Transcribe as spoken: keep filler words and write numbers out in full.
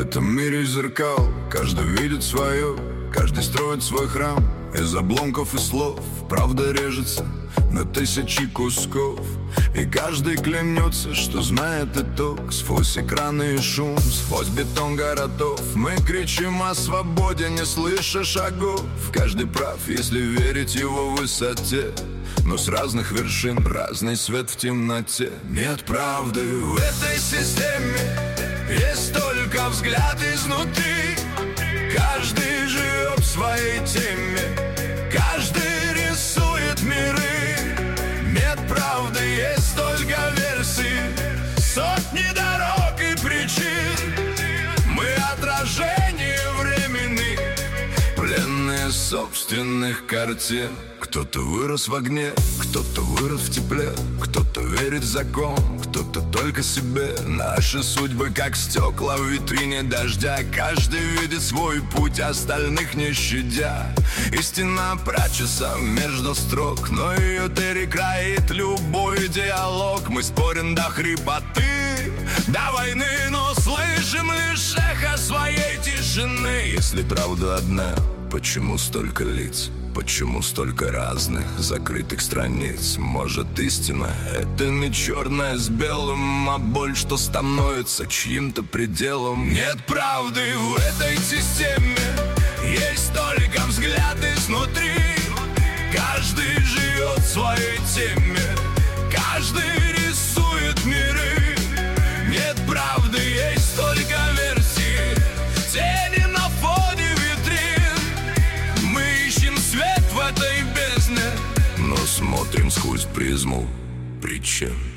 этом мире зеркал каждый видит свое, каждый строит свой храм из обломков и слов. Правда режется на тысячи кусков, и каждый клянется, что знает итог. Сквозь экраны и шум, сквозь бетон городов мы кричим о свободе, не слыша шагов. Каждый прав, если верить его высоте, но с разных вершин разный свет в темноте. Нет правды в этой системе, есть только взгляд изнутри. Каждый живет в своей теме, каждый рисует миры. Нет правды, есть только версий, сотни дорог и причин. Мы отражение времени, пленные собственных картин. Кто-то вырос в огне, кто-то вырос в тепле, кто-то верит в закон, кто-то только себе. Наши судьбы как стекла в витрине дождя, каждый видит свой путь, остальных не щадя. Истина прячется между строк, но ее перекроит любой диалог. Мы спорим до хрипоты, до войны, но слышим лишь эхо своей тишины. Если правда одна, почему столько лиц? Почему столько разных закрытых страниц? Может, истина — это не черное с белым, а боль, что становится чьим-то пределом? Нет правды в этой системе, есть только взгляд изнутри. Каждый живет в своей теме, каждый рисует миры. Нет правды, есть только версии, тени на фоне витрин. Мы ищем свет в этой бездне, но смотрим сквозь призму причин.